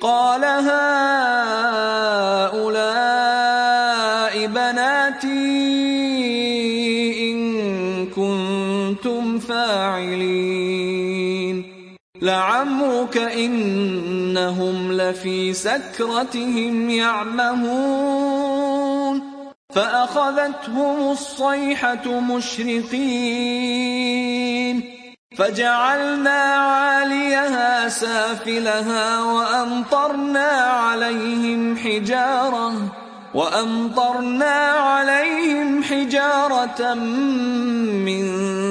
قال هؤلاء بناتي إن كنتم فاعلين لعمرك إنهم لفي سكرتهم يعمهون فأخذتهم الصيحة مشرقين فجعلنا عاليها سافلها وأمطرنا عليهم حجارة من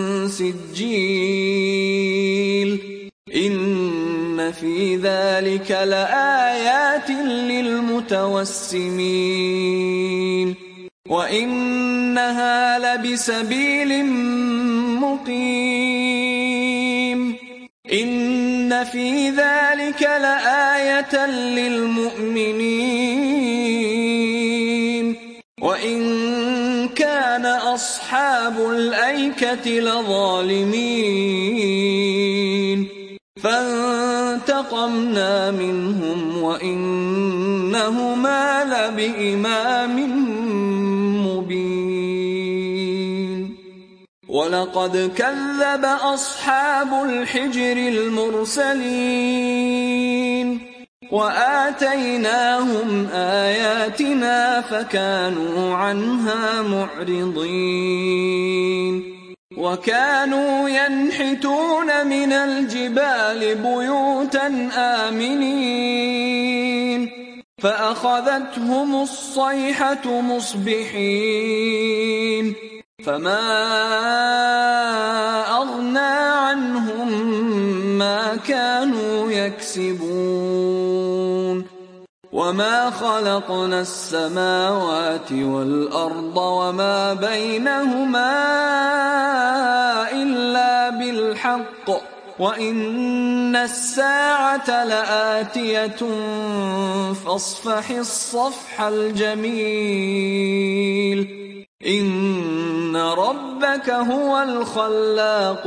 سجيل إن في ذلك لآيات للمتوسمين وإنها لبسبيل مقيم إن في ذلك لآية للمؤمنين وإن كان أصحاب الأيكة لظالمين فانتقمنا منهم وإنهما لبإمام مبين ولقد كذب أصحاب الحجر المرسلين وآتيناهم آياتنا فكانوا عنها معرضين وكانوا ينحتون من الجبال بيوتا آمنين فأخذتهم الصيحة مصبحين فما أغنى عنهم ما كانوا يكسبون وما خلقنا السماوات والأرض وما بينهما إلا بالحق وإن الساعة لآتية فاصفح الصفح الجميل إن ربك هو الخلاق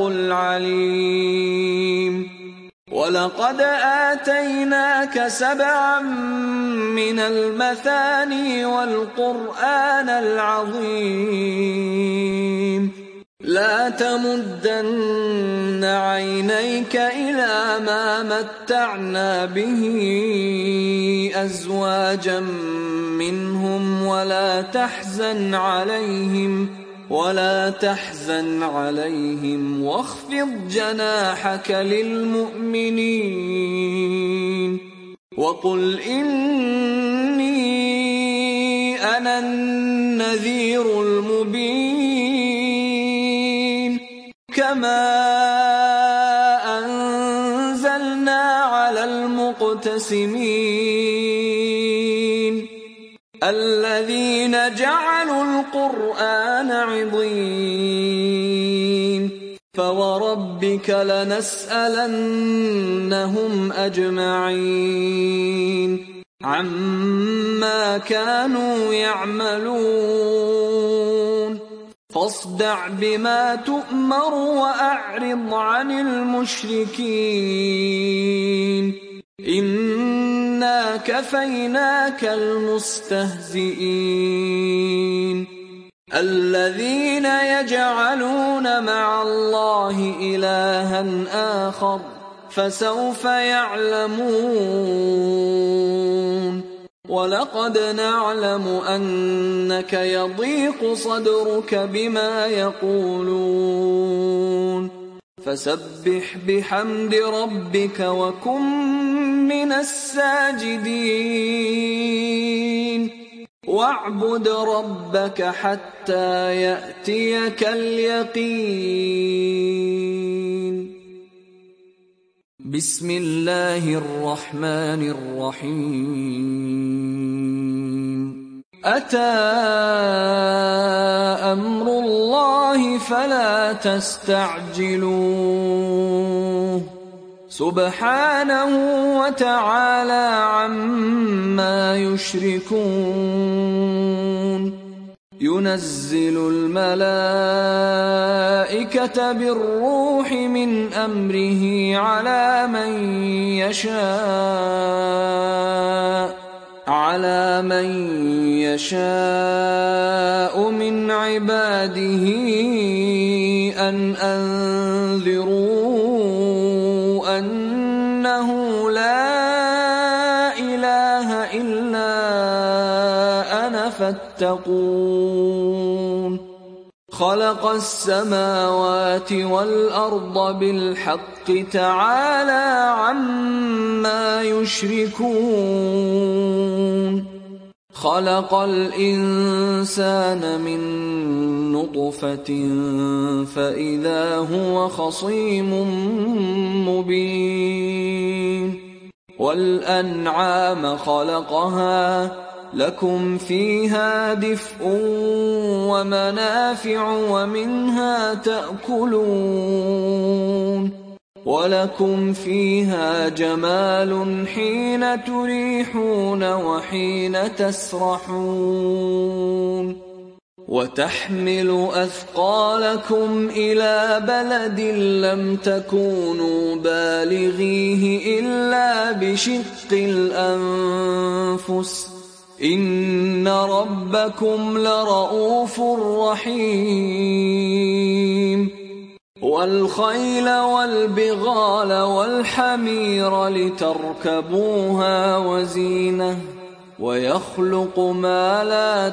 العليم ولقد آتيناك 7 من المثاني والقرآن العظيم لا تمدن عينيك إلى ما متعنا به أزواجا منهم ولا تحزن عليهم واخفض جناحك للمؤمنين وقل إني أنا النذير المبين كما أنزلنا على المقتسمين الذين جعلوا القرآن عضين فوربك لنسألنهم أجمعين عما كانوا يعملون فاصدع بما تؤمر وأعرض عن المشركين إنا كفيناك المستهزئين الذين يجعلون مع الله إلها آخر فسوف يعلمون ولقد نعلم أنك يضيق صدرك بما يقولون فسبح بحمد ربك وكن من الساجدين واعبد ربك حتى يأتيك اليقين بسم الله الرحمن الرحيم أتى أمر الله فلا تستعجلوه سبحانه وتعالى عما يشركون ينزل الملائكة بالروح من أمره على من يشاء من يشاء من عباده أن أنذروا أنه لا إله إلا أنا فاتقون خلق السماوات والأرض بالحق تعالى عما يشركون خلق الإنسان من نطفة فإذا هو خصيم مبين والأنعام خلقها لكم فيها دفء ومنافع ومنها تأكلون ولكم فيها جمال حين تريحون وحين تسرحون وتحمل أثقالكم إلى بلد لم تكونوا بالغيه إلا بشق الأنفس إن ربكم لرؤوف رحيم والخيل والبغال والحمير لتركبوها وزينة ويخلق ما لا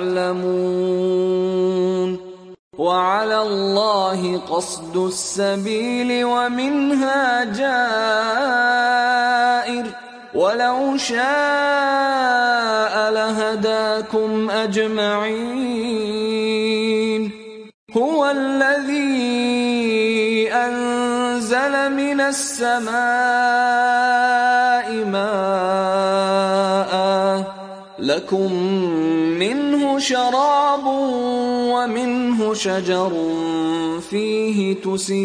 تعلمون وعلى الله قصد السبيل ومنها جائر ولو شاء لهداكم أجمعين هو الذي أنزل من السماء ماء لكم منه شراب ومنه شجر فيه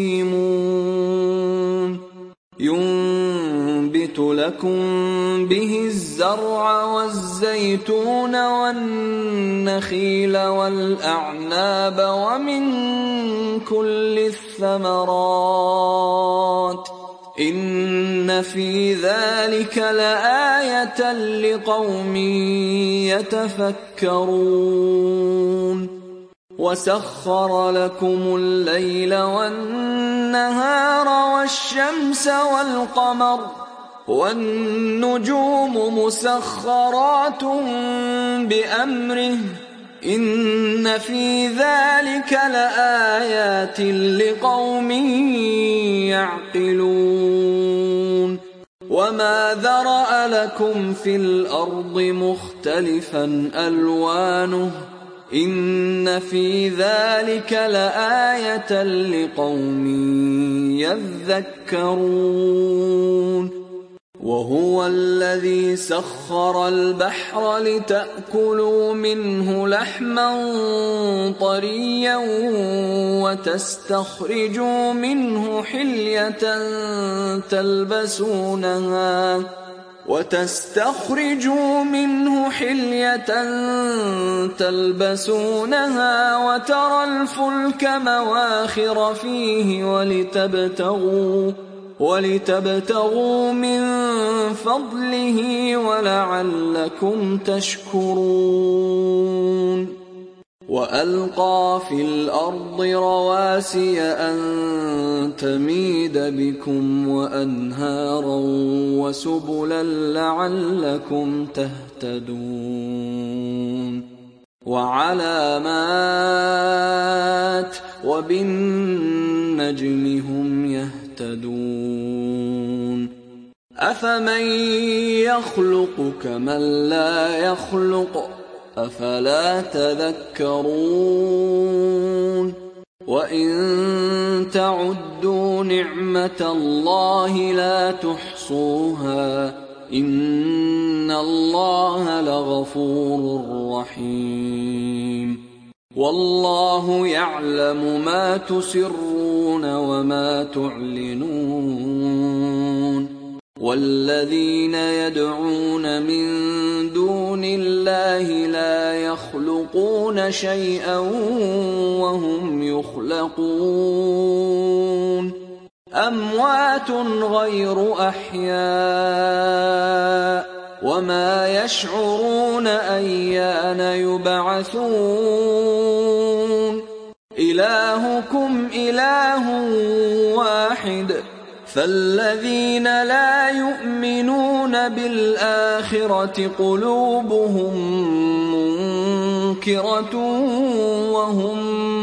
تسيمون ينبت لكم به الزرع والزيتون والنخيل والأعناب ومن كل الثمرات إن في ذلك لآية لقوم يتفكرون وسخر لكم الليل والنهار والشمس والقمر والنجوم مسخرات بأمره إن في ذلك لآيات لقوم يعقلون وما ذرأ لكم في الأرض مختلفا ألوانه إن في ذلك لآية لقوم يذكرون وهو الذي سخر البحر لتأكلوا منه لحما طريا وتستخرجوا منه حلية تلبسونها وترى الفلك مواخر فيه ولتبتغوا من فضله ولعلكم تشكرون وألقى في الأرض رواسي أن تميد بكم وأنهارا وسبلا لعلكم تهتدون وعلامات وبالنجم هم يهتدون أفمن يخلق كمن لا يخلق أفلا تذكرون وإن تعدوا نعمة الله لا تحصوها إن الله لغفور رحيم والله يعلم ما تسرون وما تعلنون والذين يدعون من دون الله لا يخلقون شيئا وهم يخلقون أموات غير أحياء وما يشعرون أيان يبعثون إلهكم إله واحد فالذين لا يؤمنون بالآخرة قلوبهم منكرة وهم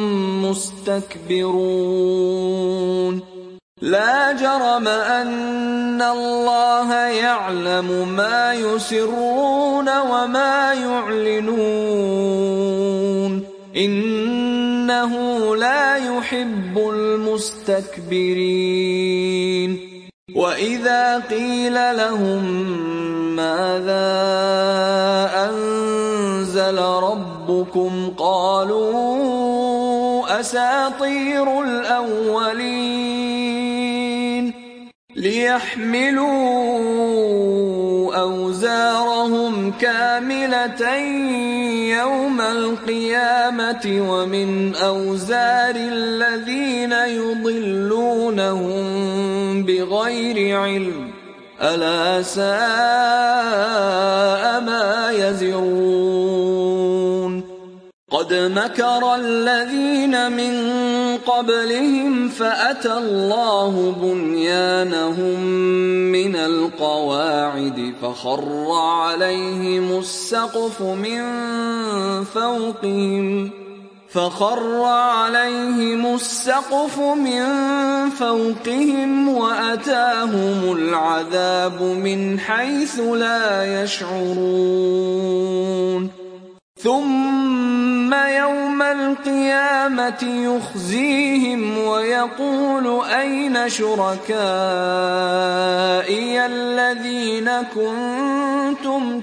مستكبرون لا جرم أن الله يعلم ما يسرون وما يعلنون إنه لا يحب المستكبرين وإذا قيل لهم ماذا أنزل ربكم قالوا أساطير الأولين ليحملوا أوزارهم كاملة يوم القيامة ومن أوزار الذين يضلونهم بغير علم ألا ساء ما يزرون قد مكر الذين من قبلهم فأتى الله بنيانهم من القواعد فخر عليهم السقف من فوقهم وأتاهم العذاب من حيث لا يشعرون ثم يوم القيامة يخزيهم ويقول أين شركائي الذين كنتم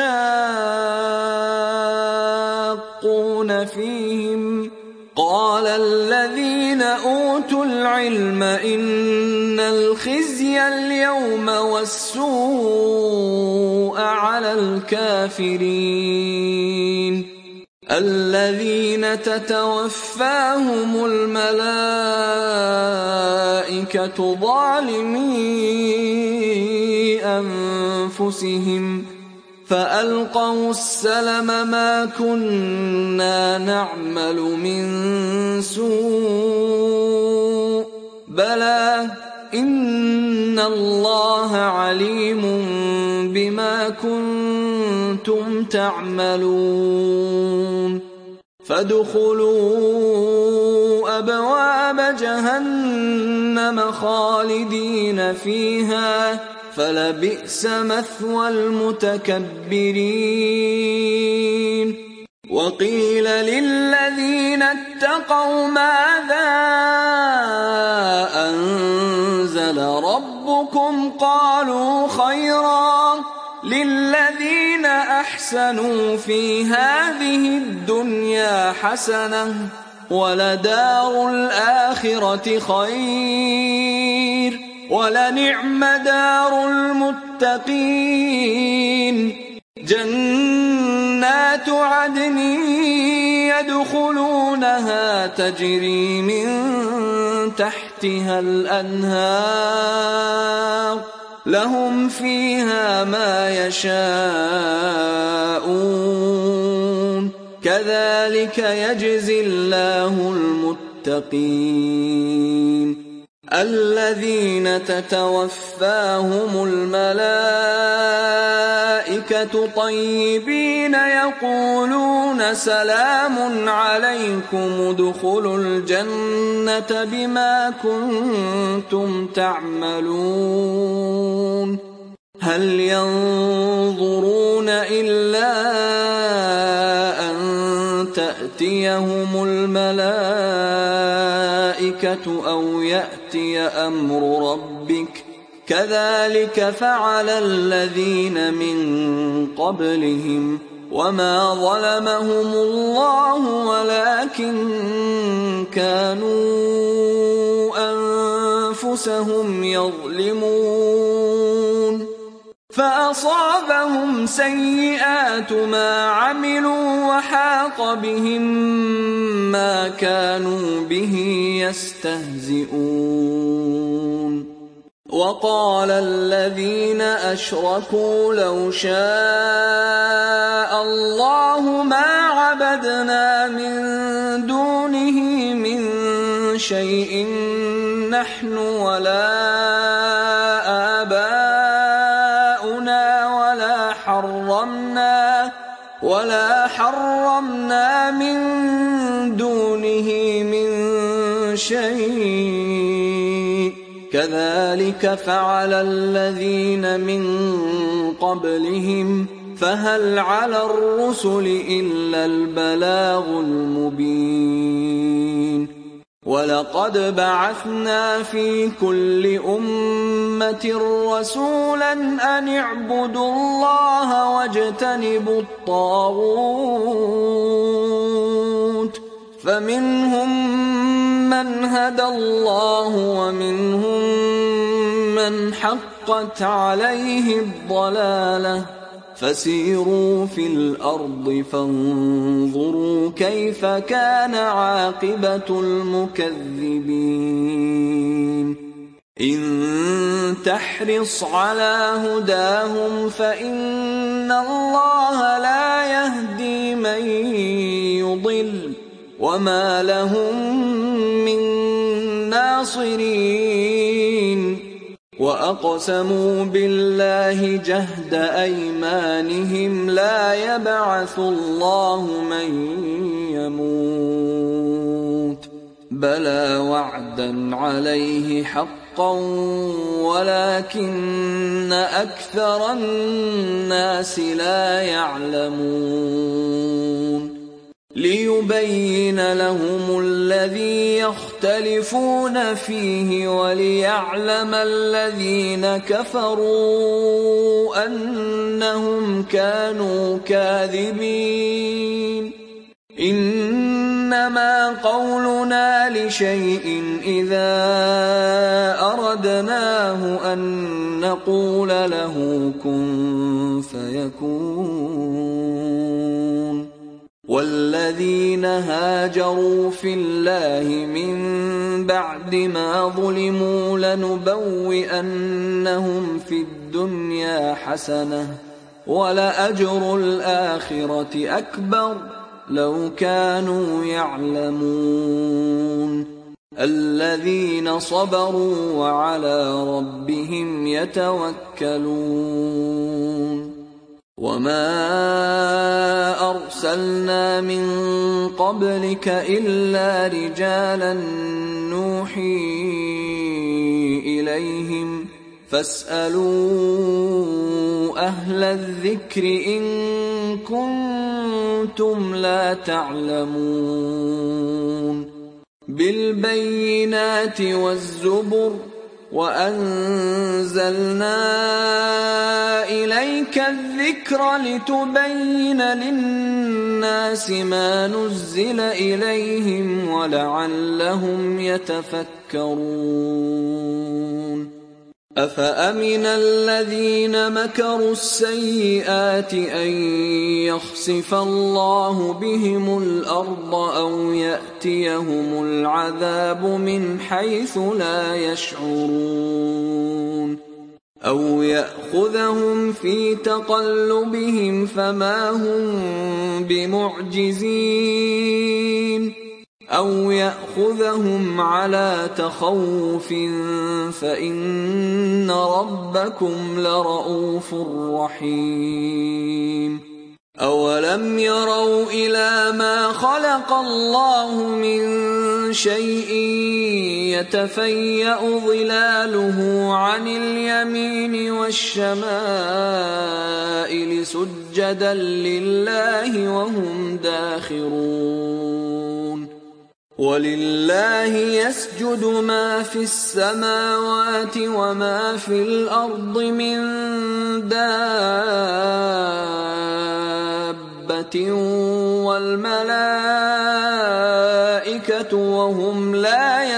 تشاقون فيهم قال الذين أوتوا العلم إن الخزي اليوم والسوء على الكافرين الذين تتوفاهم الملائكة ظالمي أنفسهم فألقوا السلم ما كنا نعمل من سوء بلى إن الله عليم بما كنتم تعملون فادخلوا أبواب جهنم خالدين فيها فلبئس مثوى المتكبرين وقيل للذين اتقوا ماذا أنزل ربكم قالوا خيرا للذين أحسنوا في هذه الدنيا حسنة ولدار الآخرة خير ولنعم دار المتقين جنات عدن يدخلونها تجري من تحتها الأنهار لهم فيها ما يشاءون كذلك يجزي الله المتقين الذين تتوفاهم الملائكة طيبين يقولون سلام عليكم ادخلوا الجنة بما كنتم تعملون هل ينظرون إلا أن تأتيهم الملائكة أو يأتي أمر ربك كذلك فعل الذين من قبلهم وما ظلمهم الله ولكن كانوا أنفسهم يظلمون فأصابهم سيئات ما عملوا وحاق بهم ما كانوا به يستهزئون وقال الذين أشركوا لو شاء الله ما عبدنا من دونه من شيء نحن ولا آباؤنا ولا حرمنا من دونه من شيء كذلك فعل الذين من قبلهم فهل على الرسل إلا البلاغ المبين ولقد بعثنا في كل أمة رسولا أن اعبدوا الله واجتنبوا الطاغوت فمنهم من هدى الله ومنهم من حقت عليه الضلالة فسيروا في الأرض فانظروا كيف كان عاقبة المكذبين إن تحرص على هداهم فإن الله لا يهدي من يضل وما لهم من ناصرين وأقسموا بالله جهد أيمانهم لا يبعث الله من يموت بلى وعدا عليه حقا ولكن أكثر الناس لا يعلمون ليبين لهم الذي يختلفون فيه وليعلم الذين كفروا أنهم كانوا كاذبين إنما قولنا لشيء إذا أردناه أن نقول له كن فيكون والذين هاجروا في الله من بعد ما ظلموا لنبوئنهم في الدنيا حسنة ولأجر الآخرة أكبر لو كانوا يعلمون الذين صبروا وعلى ربهم يتوكلون وما أرسلنا من قبلك إلا رجالا نوحي إليهم فاسألوا أهل الذكر إن كنتم لا تعلمون بالبينات والزبر وأنزلنا إليك الذكر لتبين للناس ما نزل إليهم ولعلهم يتفكرون أفأمن الذين مكروا السيئات أن يخسف الله بهم الأرض أو يأتيهم العذاب من حيث لا يشعرون أو يأخذهم في تقلبهم فما هم بمعجزين أو يأخذهم على تخوف فإن ربكم لرؤوف رحيم أولم يروا إلى ما خلق الله من شيء يتفيأ ظلاله عن اليمين والشمائل سجدا لله وهم داخرون ولله يسجد ما في السماوات وما في الأرض من دابة والملائكة وهم لا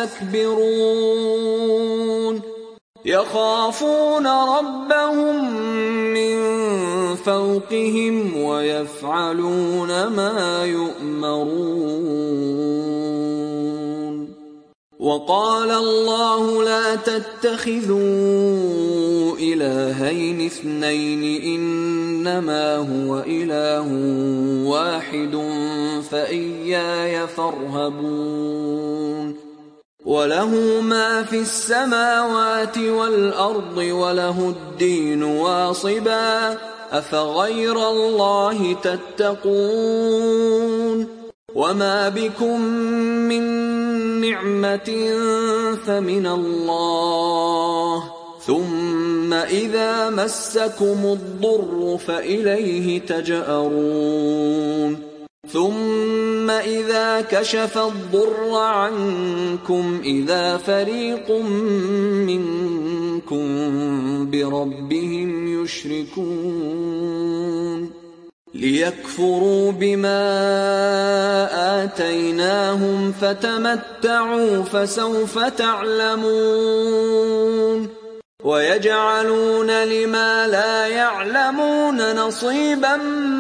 يستكبرون يخافون ربهم من فوقهم ويفعلون ما يؤمرون وقال الله لا تتخذوا إلهين اثنين إنما هو إله واحد فإياي فارهبون وله ما في السماوات والأرض وله الدين واصبا أفغير الله تتقون وما بكم من نعمة فمن الله ثم إذا مسكم الضر فإليه تجأرون ثم إذا كشف الضر عنكم إذا فريق منكم بربهم يشركون ليكفروا بما آتيناهم فتمتعوا فسوف تعلمون ويجعلون لما لا يعلمون نصيبا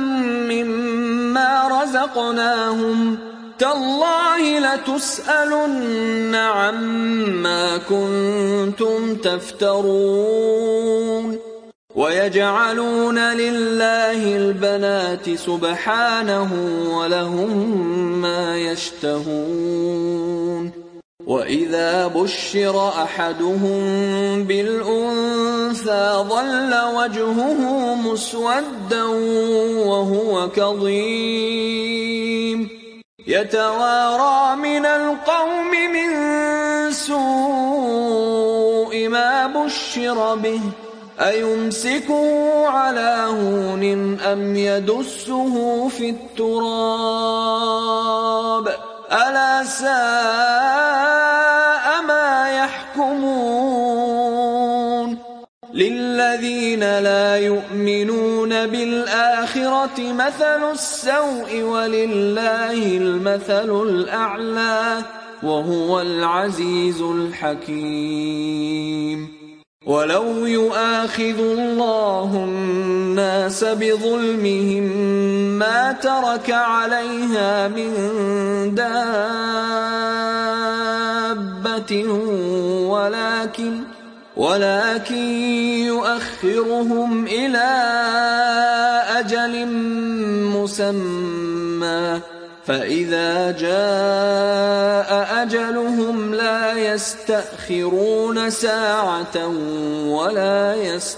مما رزقناهم تالله لتسألن عما كنتم تفترون ويجعلون لله البنات سبحانه ولهم ما يشتهون وإذا بشر أحدهم بالأنثى ظل وجهه مسودا وهو كظيم يتوارى من القوم من سوء ما بشر به أيمسكه على هون أم يدسه في التراب ألا ساء ما يحكمون للذين لا يؤمنون بالآخرة مثل السوء ولله المثل الأعلى وهو العزيز الحكيم ولو يؤاخذ الله الناس بظلمهم ما ترك عليها من دابة ولكن يؤخرهم إلى أجل مسمى فإذا جاء أجلهم لا يستأخرون ساعة ولا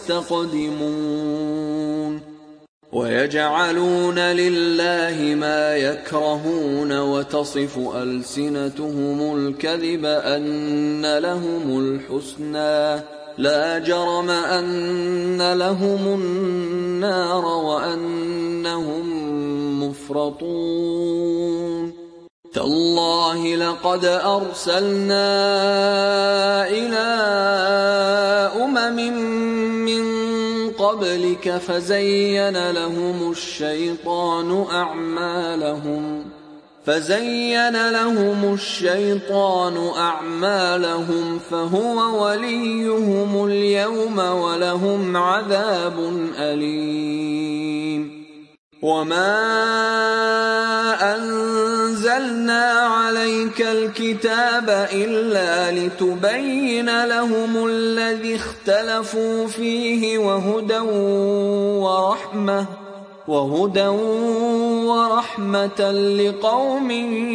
يستقدمون ويجعلون لله ما يكرهون وتصف ألسنتهم الكذب أن لهم الحسنى لا جرم أن لهم النار وأنهم مفرطون تالله لقد أرسلنا إلى أمم من قبلك فزين لهم الشيطان أعمالهم فهو وليهم اليوم ولهم عذاب أليم وما أنزلنا عليك الكتاب إلا لتبين لهم الذي اختلفوا فيه وهدى ورحمة لقوم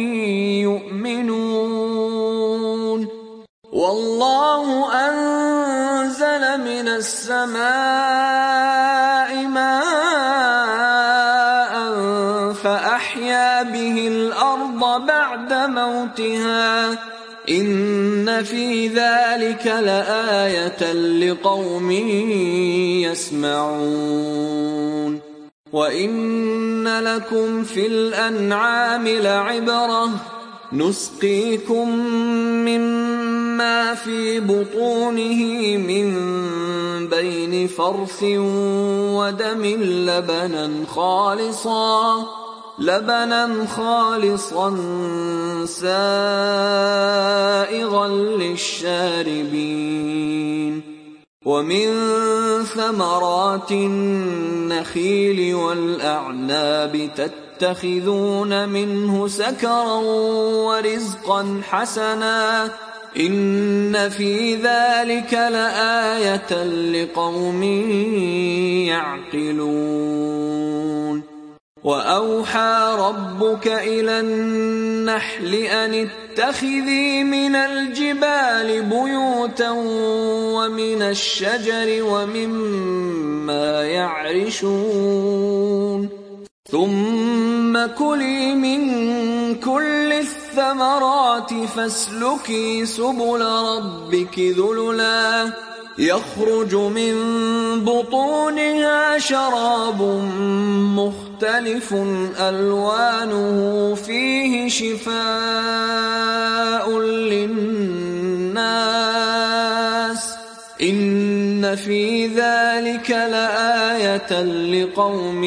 يؤمنون والله أنزل من السماء ماء فأحيا به الأرض بعد موتها إن في ذلك لآية لقوم يسمعون وإن لكم في الأنعام لعبرة نسقيكم مما في بطونه من بين فرث ودم لبنا خالصا سائغا للشاربين ومن ثمرات النخيل والأعناب تتخذون منه سكرا ورزقا حسنا إن في ذلك لآية لقوم يعقلون وأوحى ربك إلى النحل أن اتخذي من الجبال بيوتا ومن الشجر ومما يعرشون ثم كلي من كل الثمرات فاسلكي سبل ربك ذللا يخرج من بطونها شراب مختلف ألوانه فيه شفاء للناس إن في ذلك لآية لقوم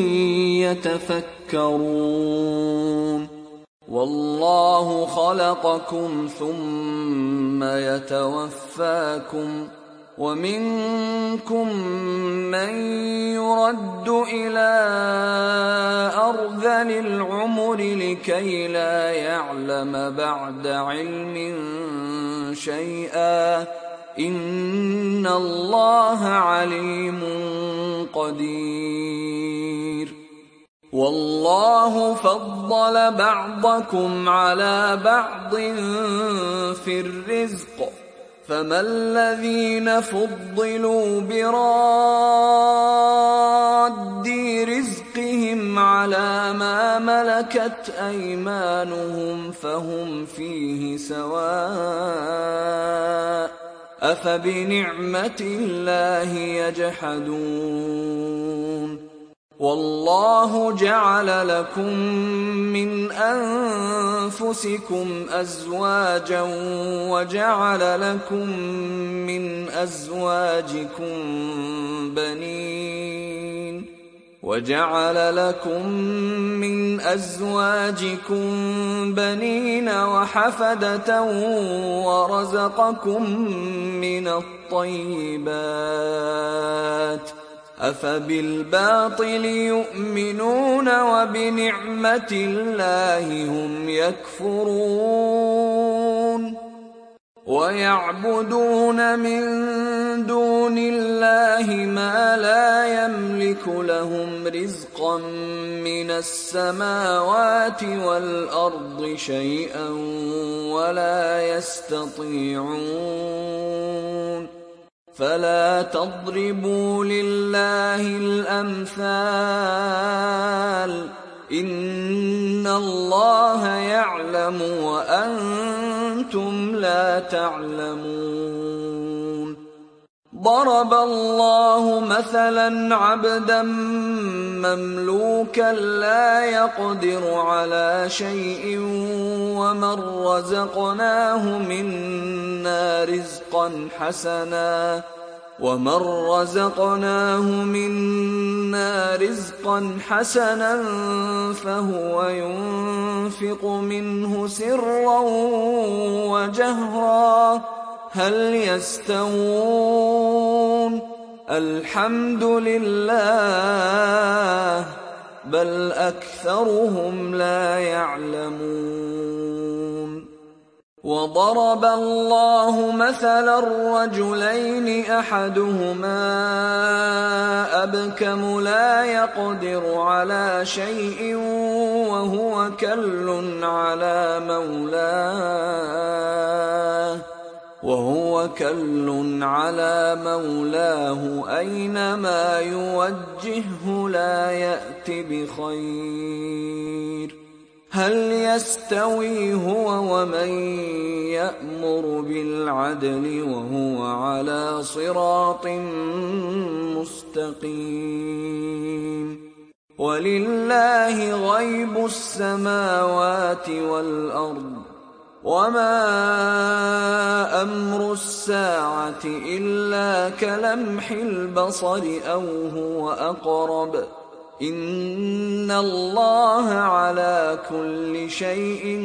يتفكرون والله خلقكم ثم يتوفاكم ومنكم من يرد إلى أرذل العمر لكي لا يعلم بعد علم شيئا إن الله عليم قدير والله فضل بعضكم على بعض في الرزق فما الذين فضلوا براد رزقهم على ما ملكت أيمانهم فهم فيه سواء أفبنعمة الله يجحدون والله جعل لكم من أنفسكم أزواجا وجعل لكم من أزواجكم بنين وحفدة ورزقكم من الطيبات أفبالباطل يؤمنون وبنعمة الله هم يكفرون ويعبدون من دون الله ما لا يملك لهم رزقا من السماوات والأرض شيئا ولا يستطيعون فلا تضربوا لله الأمثال إن الله يعلم وأنتم لا تعلمون ضرب الله مثلا عبدا مملوكا لا يقدر على شيء ومن رزقناه منا رزقا حسنا فهو ينفق منه سرا وجهرا هل يستوون الحمد لله بل أكثرهم لا يعلمون وضرب الله مثلا رجلين أحدهما أبكم لا يقدر على شيء وهو كل على مولاه أينما يوجهه لا يأت بخير هل يستوي هو ومن يأمر بالعدل وهو على صراط مستقيم ولله غيب السماوات والأرض وما أمر الساعة إلا كلمح البصر أو هو أقرب إن الله على كل شيء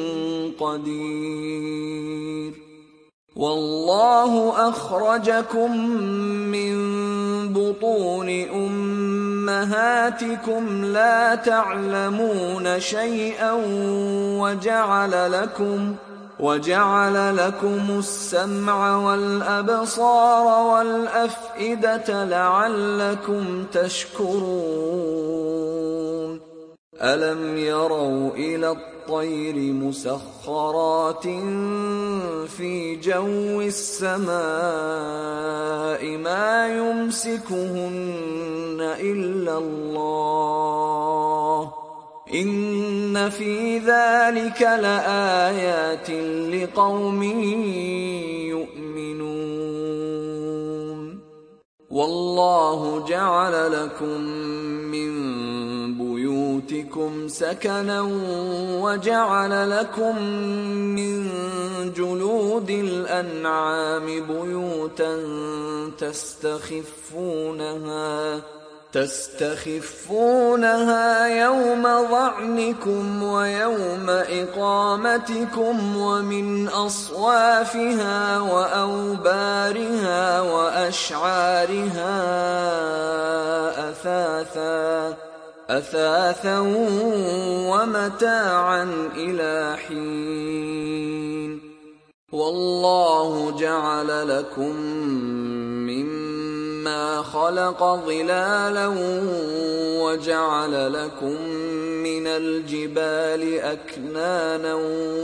قدير والله أخرجكم من بطون أمهاتكم وجعل لكم السمع والأبصار والأفئدة لعلكم تشكرون ألم يروا إلى الطير مسخرات في جو السماء ما يمسكهن إلا الله إن في ذلك لآيات لقوم يؤمنون والله جعل لكم من بيوتكم سكنا وجعل لكم من جلود الأنعام بيوتا تستخفونها يوم ظعنكم ويوم إقامتكم ومن أصوافها وأوبارها وأشعارها أثاثا ومتاعا إلى حين والله جعل لكم مما خلق ظلالا وجعل لكم من الجبال أكنانا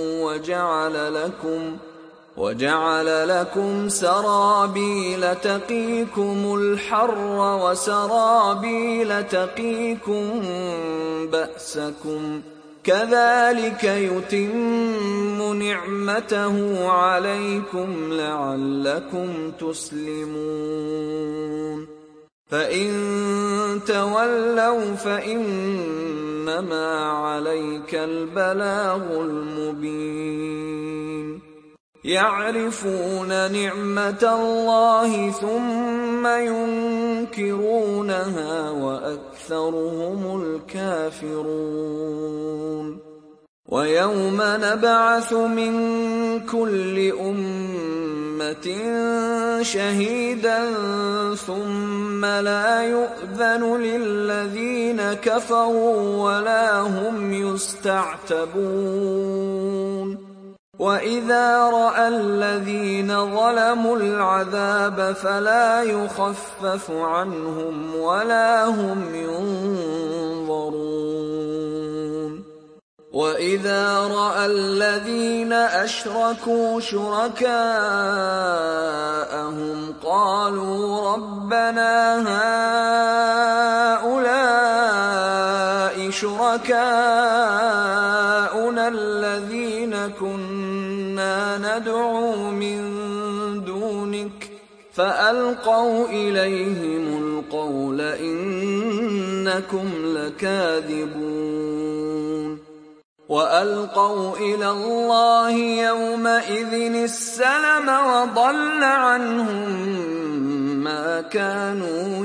وجعل لكم سرابيل تقيكم الحر وسرابيل تقيكم بأسكم كذلك يتم نعمته عليكم لعلكم تسلمون فإن تولوا فإنما عليك البلاغ المبين يعرفون نعمة الله ثم ينكرونها وأكثرهم الكافرون ويوم نبعث من كل أمة شهيدا ثم لا يؤذن للذين كفروا ولا هم يستعتبون وإذا رأى الذين ظلموا العذاب فلا يخفف عنهم ولا هم ينظرون وإذا رأى الذين أشركوا شركاءهم قالوا ربنا هؤلاء شركاؤنا الذين كنا ندعو من دونك فألقوا إليهم القول إنكم لكاذبون وألقوا إلى الله يومئذ السلم وضل عنهم ما كانوا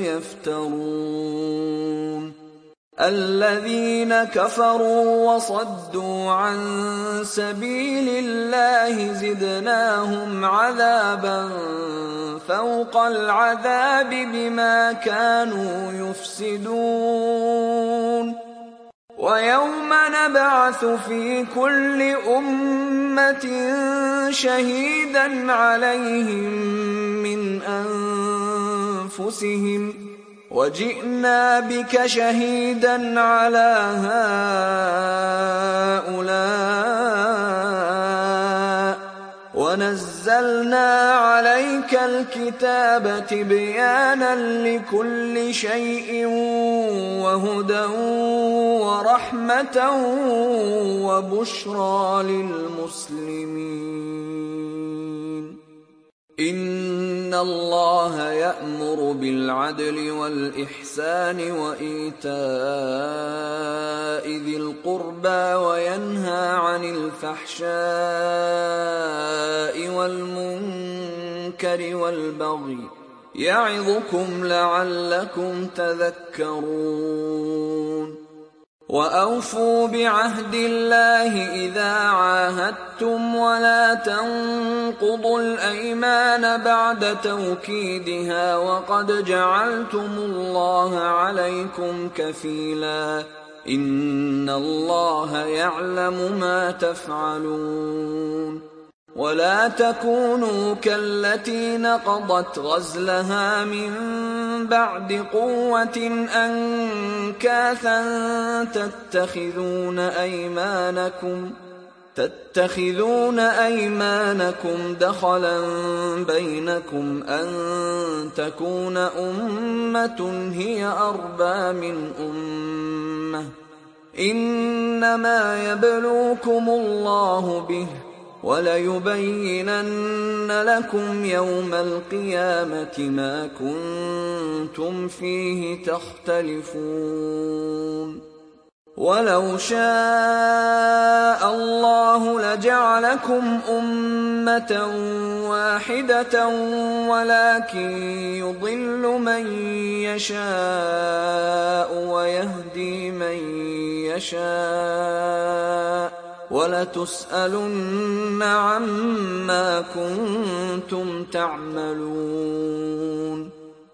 يفترون الذين كفروا وصدوا عن سبيل الله زدناهم عذابا فوق العذاب بما كانوا يفسدون ويوم نبعث في كل أمة شهيدا عليهم من أنفسهم وجئنا بك شهيدا على هؤلاء ونزلنا عليك الكتاب تبيانا لكل شيء وهدى ورحمة وبشرى للمسلمين إن الله يأمر بالعدل والإحسان وإيتاء ذي القربى وينهى عن الفحشاء والمنكر والبغي يعظكم لعلكم تذكرون وأوفوا بعهد الله إذا عاهدتم ولا تنقضوا الأيمان بعد توكيدها وقد جعلتم الله عليكم كفيلا إن الله يعلم ما تفعلون ولا تكونوا كالتي نقضت غزلها من بعد قوة أنكاثا تتخذون أيمانكم دخلا بينكم أن تكون أمة هي أربى من أمة، إنما يبلوكم الله به وليبينن لكم يوم القيامة ما كنتم فيه تختلفون. ولو شاء الله لجعلكم أمة واحدة ولكن يضل من يشاء ويهدي من يشاء ولتسألن عما كنتم تعملون.